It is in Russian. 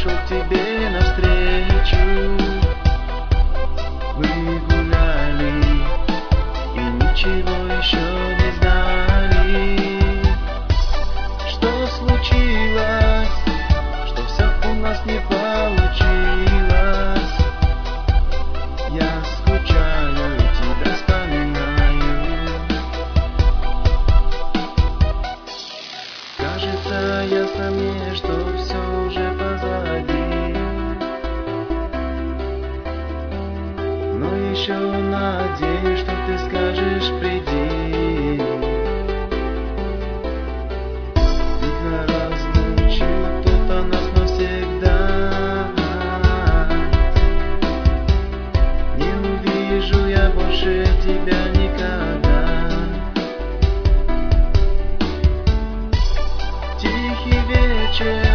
шел к тебе навстречу. Мы гуляли и ничего еще не знали. Что случилось, что все у нас не получилось? Я скучаю и тебя вспоминаю. Кажется ясно мне, что все уже позади, но еще надеюсь, что ты скажешь: приди. Видно, разлучил кто-то нас навсегда. Не увижу я больше тебя никогда. Тихий вечер,